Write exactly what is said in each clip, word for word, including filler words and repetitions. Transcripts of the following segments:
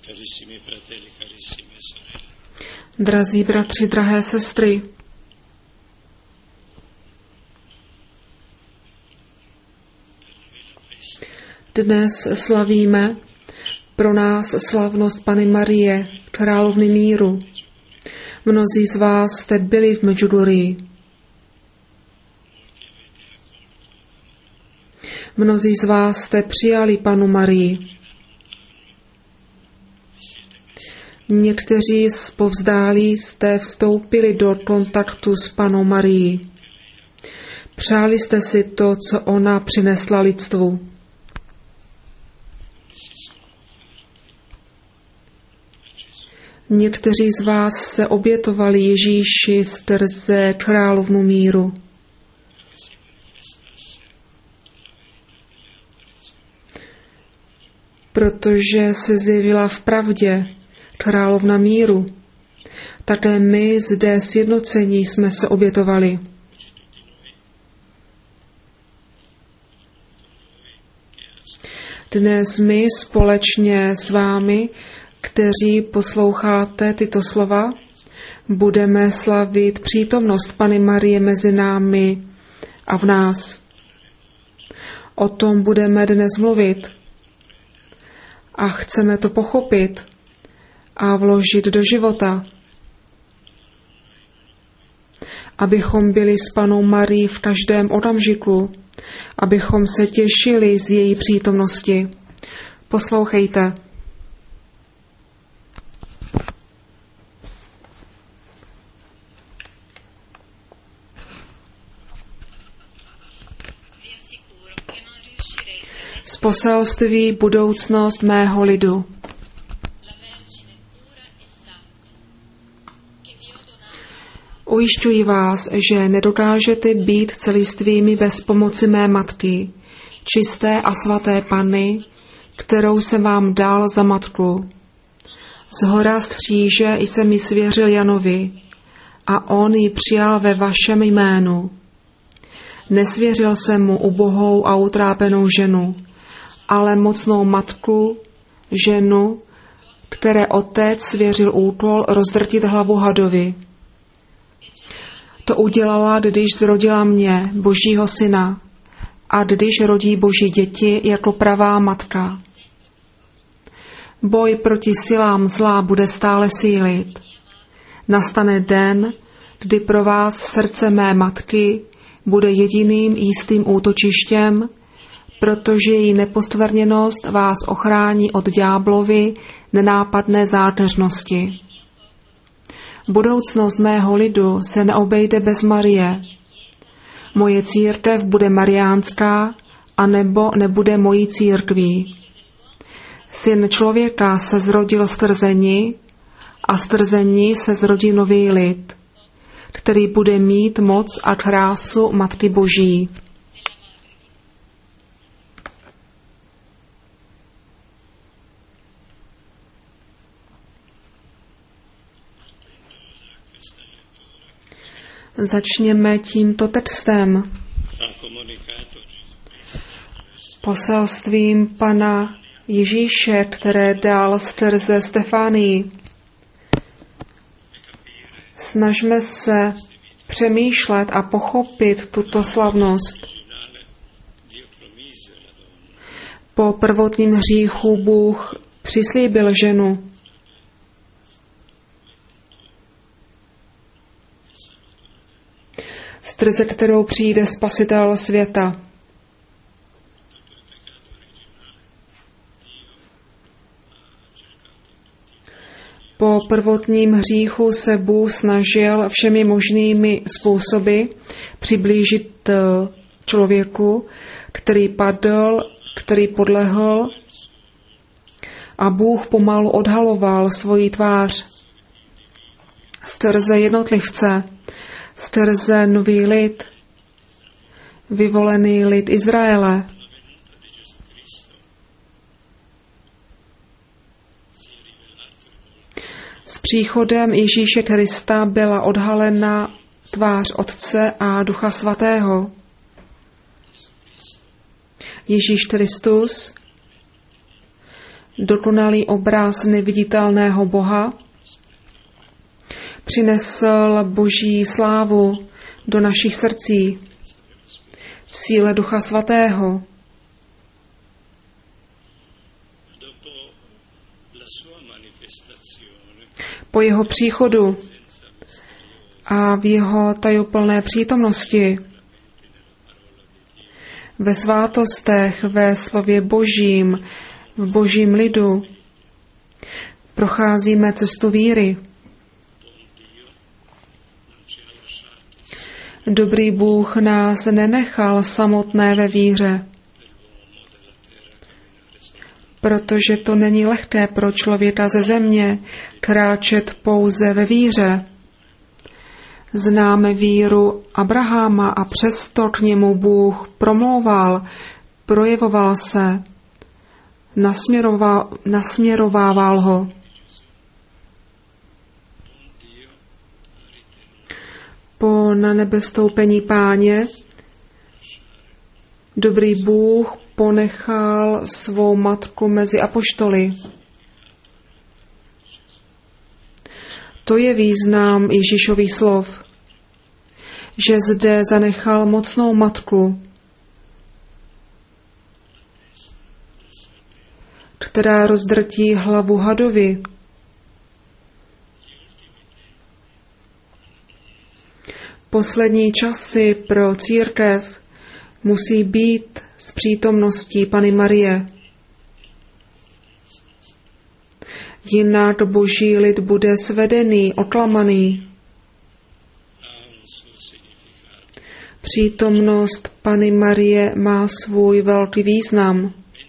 Drazí bratři, drahé sestry, dnes slavíme pro nás slavnost Panny Marie, královny míru. Mnozí z vás jste byli v Medjugorji. Mnozí z vás jste přijali Pannu Marii. Někteří zpovzdálí jste vstoupili do kontaktu s Pannou Marií. Přáli jste si to, co ona přinesla lidstvu. Někteří z vás se obětovali Ježíši skrze královnu míru. Protože se zjevila v pravdě královna míru. Také my zde sjednocení jsme se obětovali. Dnes my společně s vámi, kteří posloucháte tyto slova, budeme slavit přítomnost Panny Marie mezi námi a v nás. O tom budeme dnes mluvit a chceme to pochopit a vložit do života, abychom byli s Pannou Marií v každém okamžiku, abychom se těšili z její přítomnosti. Poslouchejte. Z poselství budoucnost mého lidu. Ujišťuji vás, že nedokážete být celistvými bez pomoci mé matky, čisté a svaté Panny, kterou jsem vám dal za matku. Zhora z kříže jsem ji svěřil Janovi a on ji přijal ve vašem jménu. Nesvěřil jsem mu ubohou a utrápenou ženu, ale mocnou matku, ženu, které otec svěřil úkol rozdrtit hlavu hadovi. To udělala, když zrodila mě, Božího syna, a když rodí Boží děti jako pravá matka. Boj proti silám zla bude stále sílit. Nastane den, kdy pro vás srdce mé matky bude jediným jistým útočištěm, protože její neposkvrněnost vás ochrání od ďáblovy nenápadné zákeřnosti. Budoucnost mého lidu se neobejde bez Marie. Moje církev bude mariánská, anebo nebude mojí církví. Syn člověka se zrodil skrze ní a skrze ní se zrodí nový lid, který bude mít moc a krásu Matky Boží. Začněme tímto textem. Poselstvím Pana Ježíše, které dal skrze Stefánii. Snažme se přemýšlet a pochopit tuto slavnost. Po prvotním hříchu Bůh přislíbil ženu. Skrze kterou přijde Spasitel světa. Po prvotním hříchu se Bůh snažil všemi možnými způsoby přiblížit člověku, který padl, který podlehl, a Bůh pomalu odhaloval svoji tvář skrze jednotlivce, skrze nový lid, vyvolený lid Izraele. S příchodem Ježíše Krista byla odhalena tvář Otce a Ducha Svatého. Ježíš Kristus dokonalý obraz neviditelného Boha, přinesl Boží slávu do našich srdcí v síle Ducha Svatého. Po jeho příchodu a v jeho tajuplné přítomnosti, ve svátostech, ve slově Božím, v Božím lidu, procházíme cestu víry. Dobrý Bůh nás nenechal samotné ve víře, protože to není lehké pro člověka ze země kráčet pouze ve víře. Známe víru Abraháma a přesto k němu Bůh promlouval, projevoval se, nasměroval, nasměrovával ho. Po na nebe vstoupení Páně dobrý Bůh ponechal svou matku mezi apoštoly. To je význam Ježíšových slov, že zde zanechal mocnou matku, která rozdrtí hlavu hadovi. Poslední časy pro církev musí být s přítomností Panny Marie. Jinak Boží lid bude svedený, oklamaný. Přítomnost Panny Marie má svůj velký význam.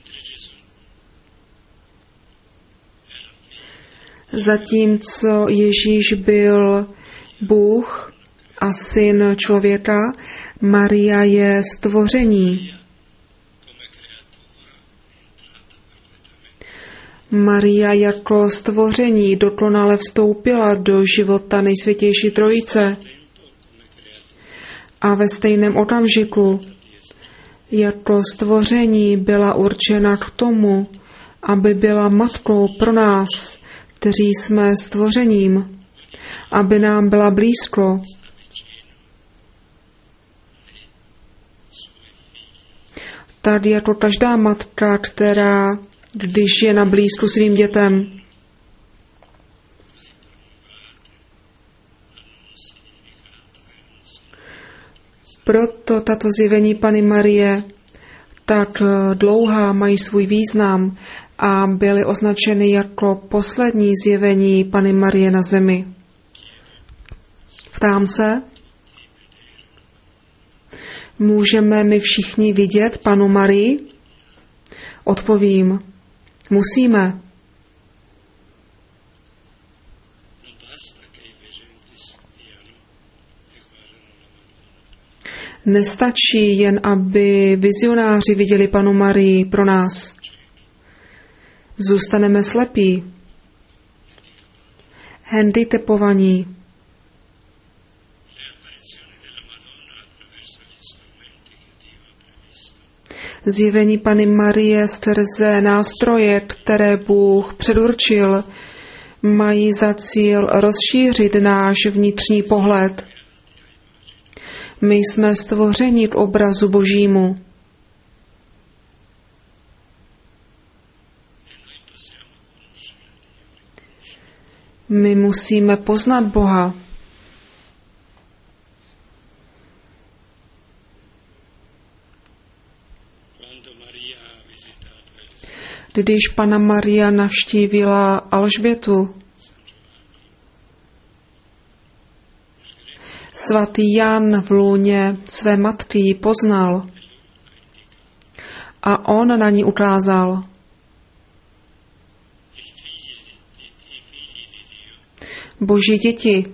Zatímco Ježíš byl Bůh a syn člověka, Maria je stvoření. Maria jako stvoření dokonale vstoupila do života Nejsvětější Trojice a ve stejném okamžiku jako stvoření byla určena k tomu, aby byla matkou pro nás, kteří jsme stvořením, aby nám byla blízko. Tak jako každá matka, která, když je na blízku svým dětem, proto tato zjevení Panny Marie tak dlouhá mají svůj význam a byly označeny jako poslední zjevení Panny Marie na zemi. Ptám se, můžeme my všichni vidět Pannu Marii? Odpovím, musíme. Nestačí jen, aby vizionáři viděli Pannu Marii pro nás. Zůstaneme slepí, handicapovaní. Zjevení Panny Marie skrze nástroje, které Bůh předurčil, mají za cíl rozšířit náš vnitřní pohled. My jsme stvořeni k obrazu Božímu. My musíme poznat Boha. Když Panna Maria navštívila Alžbětu, svatý Jan v lůně své matky ji poznal a on na ní ukázal. Boží děti,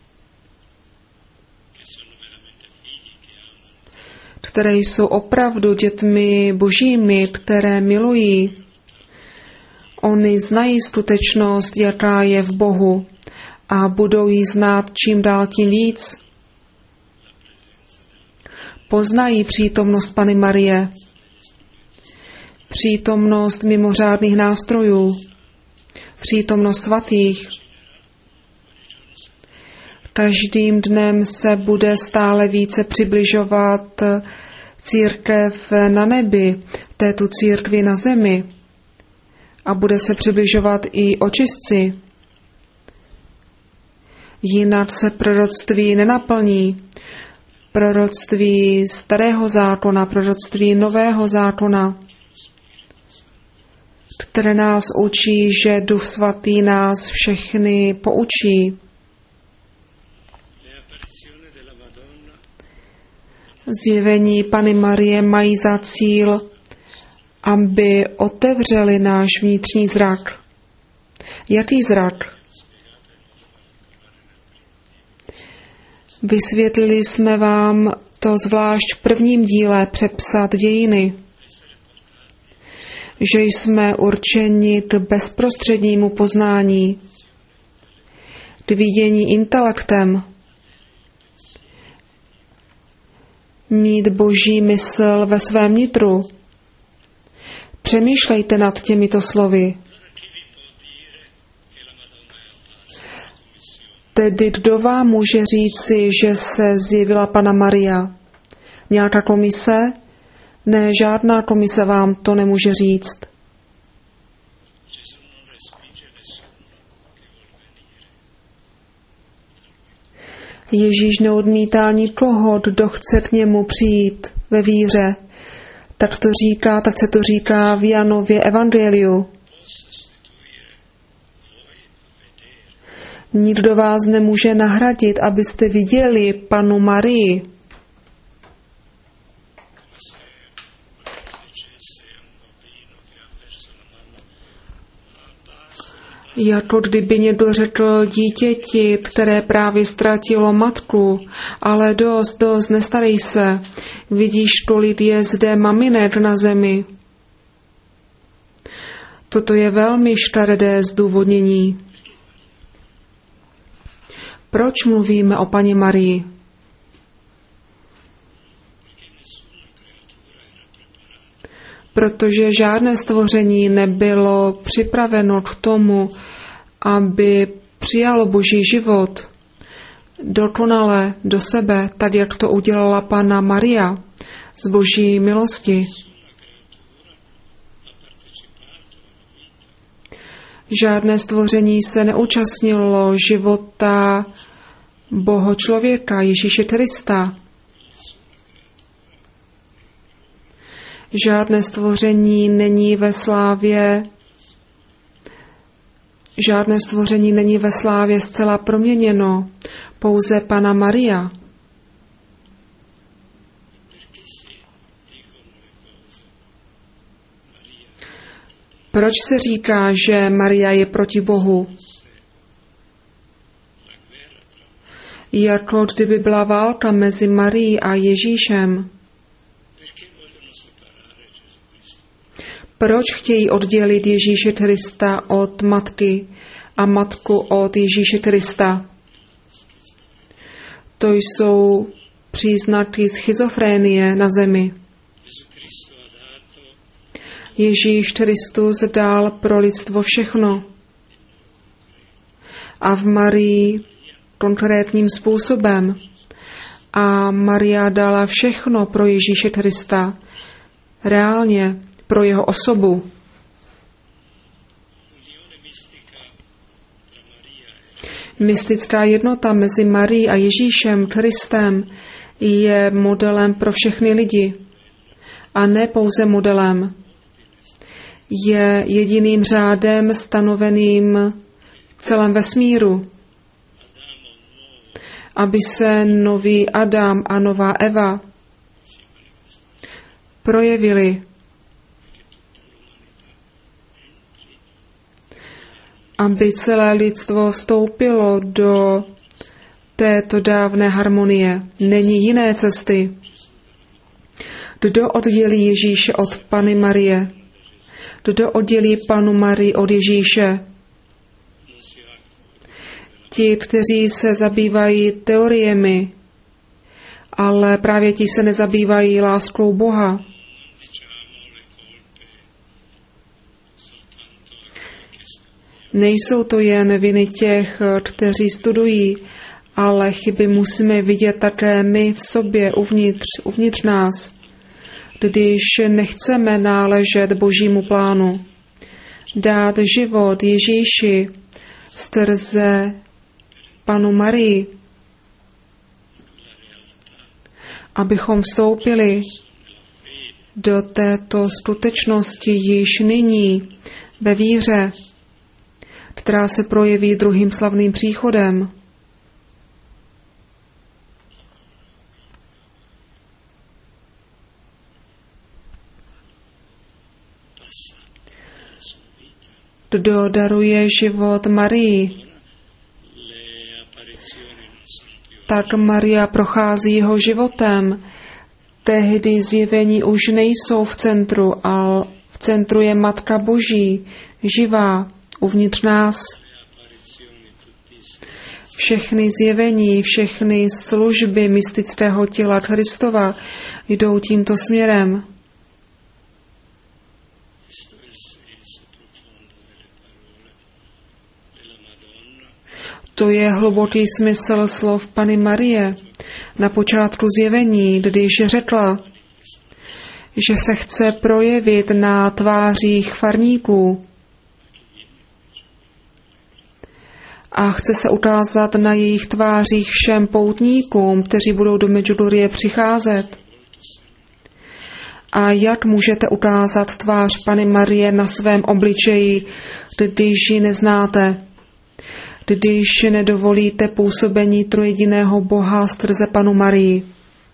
které jsou opravdu dětmi božími, které milují. Oni znají skutečnost, jaká je v Bohu a budou ji znát čím dál tím víc. Poznají přítomnost Panny Marie. přítomnost mimořádných nástrojů, přítomnost svatých. Každým dnem se bude stále více přibližovat církev na nebi, této církvi na zemi a bude se přibližovat i očistci. Jinak se proroctví nenaplní. Proroctví starého zákona, proroctví nového zákona, které nás učí, že Duch Svatý nás všechny poučí. Zjevení Panny Marie mají za cíl, aby otevřeli náš vnitřní zrak. Jaký zrak? Vysvětlili jsme vám to zvlášť v prvním díle Přepsat dějiny, že jsme určeni k bezprostřednímu poznání, k vidění intelektem, mít boží mysl ve svém nitru. Přemýšlejte nad těmito slovy. Tedy kdo vám může říci, že se zjevila Panna Maria? Nějaká komise? Ne, žádná komise vám to nemůže říct. Ježíš neodmítá nikoho, kdo chce k němu přijít ve víře. Tak to říká, tak se to říká v Janově evangeliu. Nikdo vás nemůže nahradit, abyste viděli Pannu Marii. Jako kdyby někdo řekl dítěti, které právě ztratilo matku, ale dost, dost, nestarej se. Vidíš, kolik je zde maminek na zemi. Toto je velmi škaredé zdůvodnění. Proč mluvíme o Panně Marii? Protože žádné stvoření nebylo připraveno k tomu, aby přijalo Boží život dokonale do sebe, tak jak to udělala Panna Maria z Boží milosti. Žádné stvoření se neúčastnilo života Boha člověka, Ježíše Krista. Žádné stvoření není ve slávě, žádné stvoření není ve slávě zcela proměněno, pouze Panna Maria. Proč se říká, že Maria je proti Bohu? Jako kdyby byla válka mezi Marií a Ježíšem. Proč chtějí oddělit Ježíše Krista od matky a matku od Ježíše Krista? To jsou příznaky schizofrénie na zemi. Ježíš Kristus dal pro lidstvo všechno. A v Marii konkrétním způsobem. A Maria dala všechno pro Ježíše Krista. Reálně. Pro jeho osobu. Mystická jednota mezi Marií a Ježíšem Kristem je modelem pro všechny lidi. A ne pouze modelem. Je jediným řádem stanoveným v celém vesmíru. Aby se nový Adam a nová Eva projevili. Aby celé lidstvo vstoupilo do této dávné harmonie. Není jiné cesty. Kdo oddělí Ježíše od Panny Marie? Kdo oddělí Pannu Marii od Ježíše? Ti, kteří se zabývají teoriemi, ale právě ti se nezabývají láskou Boha. Nejsou to jen viny těch, kteří studují, ale chyby musíme vidět také my v sobě, uvnitř, uvnitř nás, když nechceme náležet Božímu plánu. Dát život Ježíši skrze Panu Marii, abychom vstoupili do této skutečnosti již nyní ve víře, která se projeví druhým slavným příchodem. Kdo daruje život Marii, tak Maria prochází jeho životem. Tehdy zjevení už nejsou v centru, ale v centru je Matka Boží, živá, uvnitř nás. Všechny zjevení, všechny služby mystického těla Kristova jdou tímto směrem. To je hluboký smysl slov Panny Marie na počátku zjevení, když řekla, že se chce projevit na tvářích farníků a chce se ukázat na jejich tvářích všem poutníkům, kteří budou do Medjugorje přicházet. A jak můžete ukázat tvář Panny Marie na svém obličeji, když ji neznáte? Když nedovolíte působení trojediného Boha skrze Panu Marii.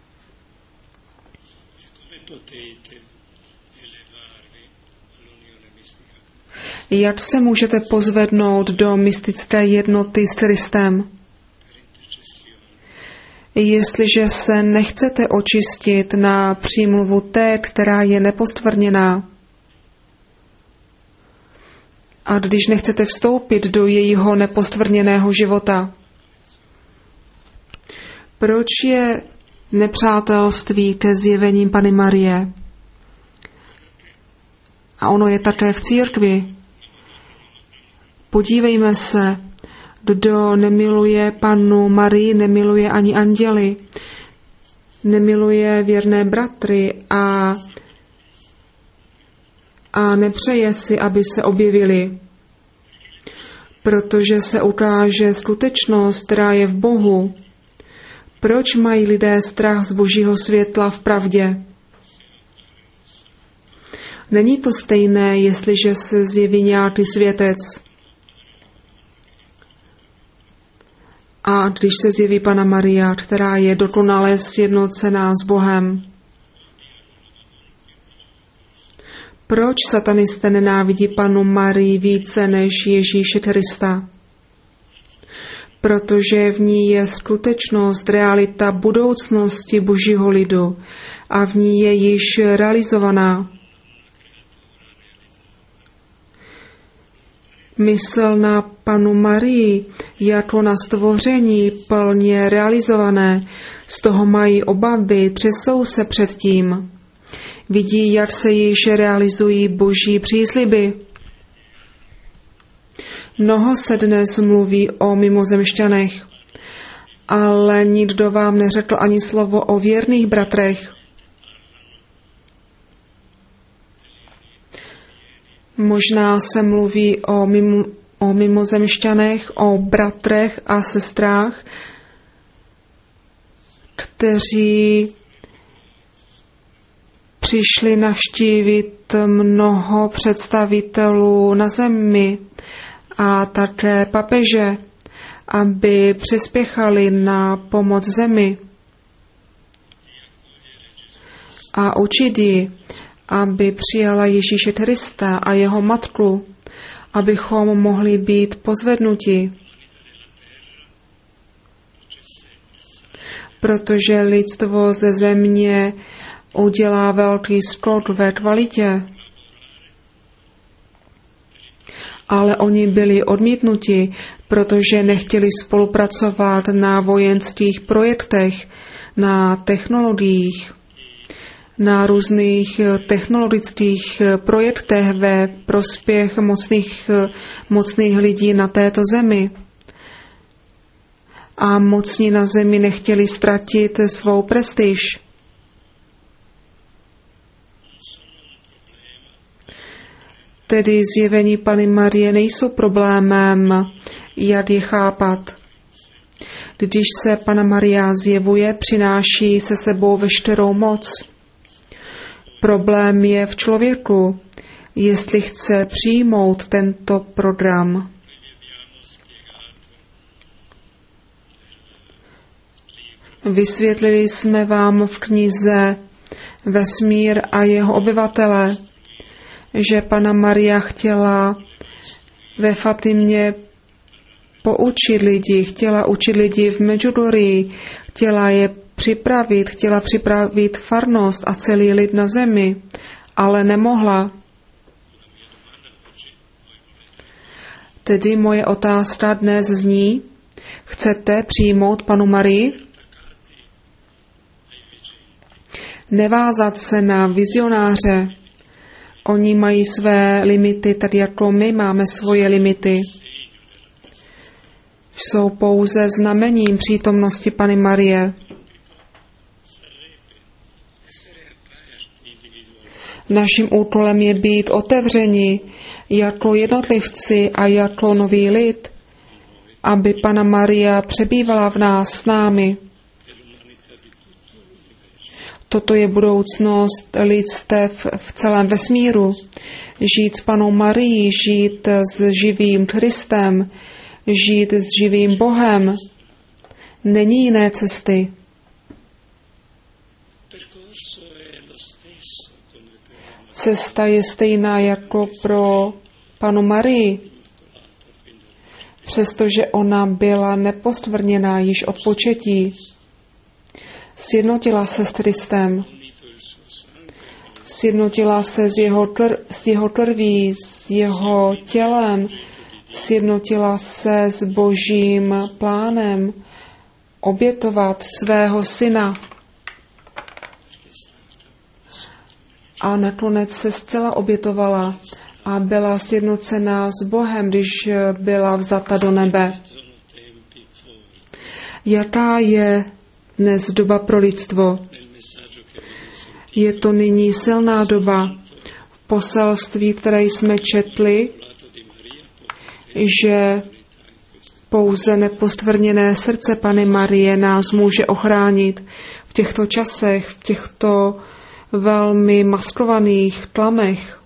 Jak se můžete pozvednout do mystické jednoty s Kristem? Jestliže se nechcete očistit na přímluvu té, která je neposkvrněná, a když nechcete vstoupit do jejího nepostvrdněného života. Proč je nepřátelství ke zjevením Panny Marie? A ono je také v církvi. Podívejme se, kdo nemiluje Pannu Marii, nemiluje ani anděly, nemiluje věrné bratry a a nepřeje si, aby se objevili, protože se ukáže skutečnost, která je v Bohu. Proč mají lidé strach z Božího světla v pravdě? Není to stejné, jestliže se zjeví nějaký světec. A když se zjeví Panna Maria, která je dokonale sjednocená s Bohem. Proč satanisté nenávidí Pannu Marii více než Ježíše Krista? Protože v ní je skutečnost, realita budoucnosti Božího lidu a v ní je již realizovaná. Mysl na Pannu Marii jako na stvoření plně realizované, z toho mají obavy, třesou se před tím. Vidí, jak se již realizují Boží přísliby. Mnoho se dnes mluví o mimozemšťanech, ale nikdo vám neřekl ani slovo o věrných bratrech. Možná se mluví o, mimo, o mimozemšťanech, o bratrech a sestrách, kteří přišli navštívit mnoho představitelů na zemi a také papeže, aby přispěchali na pomoc zemi a učit ji, aby přijala Ježíše Krista a jeho matku, abychom mohli být pozvednuti. Protože lidstvo ze země udělá velký skok ve kvalitě. Ale oni byli odmítnuti, protože nechtěli spolupracovat na vojenských projektech, na technologiích. na různých technologických projektech ve prospěch mocných, mocných lidí na této zemi. A mocní na zemi nechtěli ztratit svou prestiž. Tedy zjevení Panny Marie nejsou problémem, jak je chápat. Když se Panna Maria zjevuje, přináší se sebou veškerou moc. Problém je v člověku, jestli chce přijmout tento program. Vysvětlili jsme vám v knize Vesmír a jeho obyvatele, že Panna Maria chtěla ve Fatimě poučit lidi, chtěla učit lidi v Medjugorji, chtěla je připravit, chtěla připravit farnost a celý lid na zemi, ale nemohla. Tedy moje otázka dnes zní, chcete přijmout Pannu Marii? Nevázat se na vizionáře. Oni mají své limity, tak jako my máme svoje limity. Jsou pouze znamením přítomnosti Panny Marie. Naším úkolem je být otevřeni jako jednotlivci a jako nový lid, aby Panna Maria přebývala v nás s námi. Toto je budoucnost lidstev v celém vesmíru. Žít s Pannou Marií, žít s živým Kristem, žít s živým Bohem. Není jiné cesty. Cesta je stejná jako pro Pannu Marii, přestože ona byla nepostvrdněná již od početí. Sjednotila se s Kristem. Sjednotila se s jeho, tr- s jeho krví, s jeho tělem. Sjednotila se s Božím plánem obětovat svého syna. A nakonec se zcela obětovala a byla sjednocená s Bohem, když byla vzata do nebe. Jaká je dnes doba pro lidstvo? Je to nyní silná doba. V poselství, které jsme četli, že pouze nepostvrdněné srdce Panny Marie nás může ochránit v těchto časech, v těchto velmi maskovaných tlamech.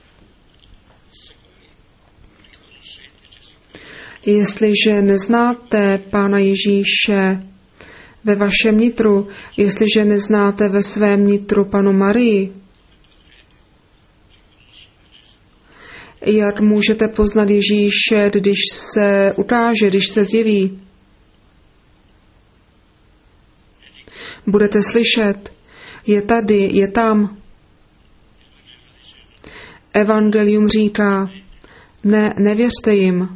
Jestliže neznáte Pána Ježíše ve vašem nitru, jestliže neznáte ve svém nitru Pannu Marii, jak můžete poznat Ježíše, když se ukáže, když se zjeví? Budete slyšet, je tady, je tam. Evangelium říká, ne, nevěřte jim.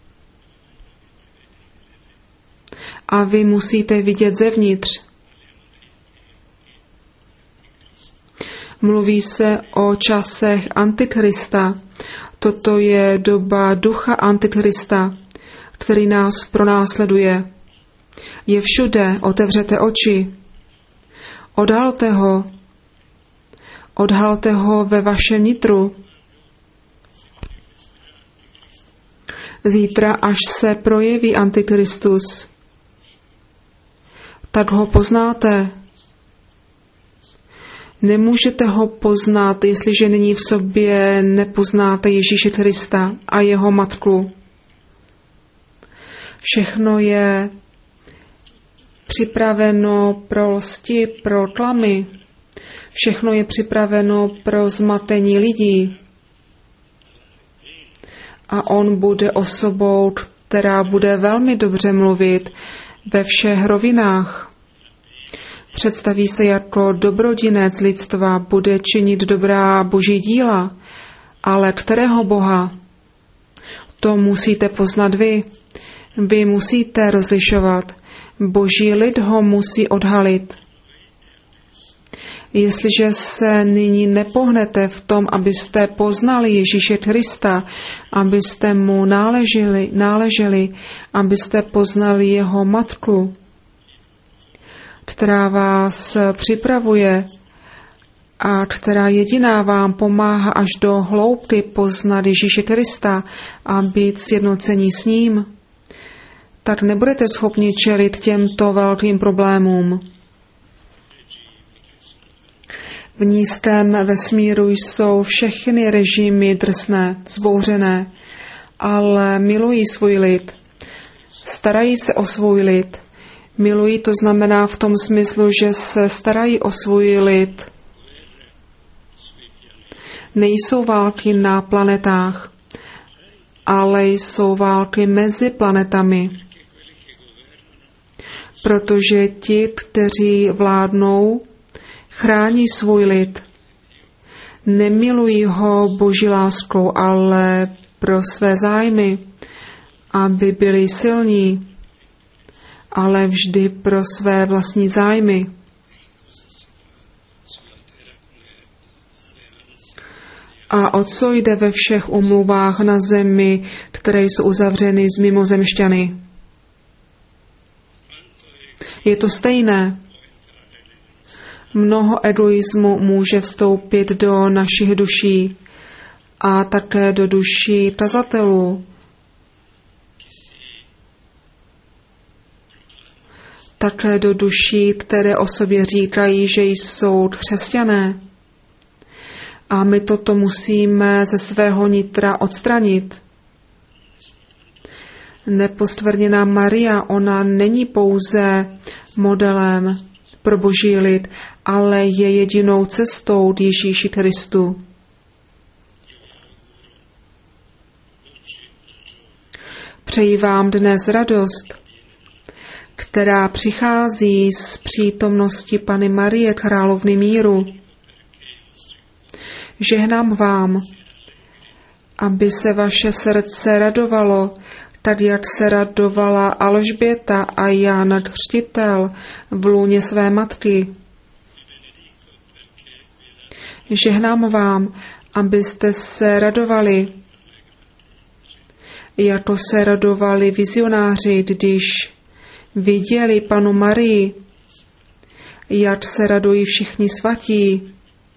A vy musíte vidět zevnitř. Mluví se o časech Antikrista. Toto je doba ducha Antikrista, který nás pronásleduje. Je všude, otevřete oči. Odhalte ho. Odhalte ho ve vašem nitru. Zítra, až se projeví Antikristus, tak ho poznáte. Nemůžete ho poznat, jestliže nyní v sobě nepoznáte Ježíše Krista a jeho matku. Všechno je připraveno pro lsti, pro tlamy. Všechno je připraveno pro zmatení lidí. A on bude osobou, která bude velmi dobře mluvit ve všech rovinách. Představí se jako dobrodinec lidstva, bude činit dobrá boží díla, ale kterého Boha? To musíte poznat vy. Vy musíte rozlišovat. Boží lid ho musí odhalit. Jestliže se nyní nepohnete v tom, abyste poznali Ježíše Krista, abyste mu náleželi, náleželi, abyste poznali jeho matku, která vás připravuje a která jediná vám pomáhá až do hloubky poznat Ježíše Krista a být sjednocení s ním, tak nebudete schopni čelit těmto velkým problémům. V nízkém vesmíru jsou všechny režimy drsné, vzbouřené, ale milují svůj lid. Starají se o svůj lid. Milují to znamená v tom smyslu, že se starají o svůj lid. Nejsou války na planetách, ale jsou války mezi planetami. Protože ti, kteří vládnou, chrání svůj lid. Nemilují ho boží láskou, ale pro své zájmy, aby byli silní, ale vždy pro své vlastní zájmy. A o co jde ve všech umluvách na zemi, které jsou uzavřeny s mimozemšťany? Je to stejné. Mnoho egoismu může vstoupit do našich duší a také do duší tazatelů. Také do duší, které o sobě říkají, že jsou křesťané. A my toto musíme ze svého nitra odstranit. Neposkvrněná Maria, ona není pouze modelem pro boží lid, ale je jedinou cestou k Ježíši Kristu. Přeji vám dnes radost, která přichází z přítomnosti Panny Marie, královny míru. Žehnám vám, aby se vaše srdce radovalo, tak jak se radovala Alžběta a Jan Křtitel v lůně své matky. Žehnám vám, abyste se radovali, jako se radovali vizionáři, když viděli Pannu Marii, jak se radují všichni svatí,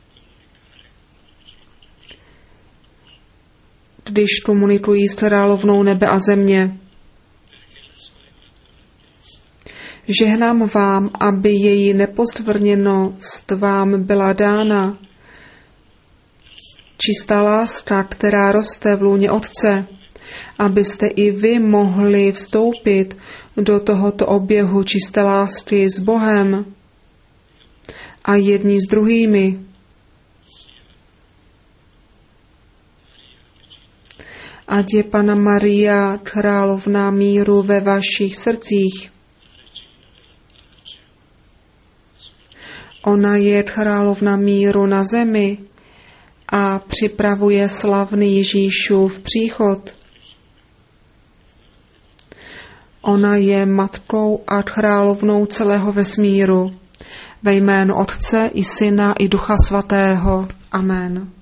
když komunikují s královnou nebe a země. Žehnám vám, aby její neposkvrněnost vám byla dána. Čistá láska, která roste v lůně Otce, abyste i vy mohli vstoupit do tohoto oběhu čisté lásky s Bohem a jedni s druhými. Ať je Panna Maria královna míru ve vašich srdcích. Ona je královna míru na zemi a připravuje slavný Ježíšův příchod. Ona je matkou a královnou celého vesmíru. Ve jménu Otce i Syna i Ducha Svatého. Amen.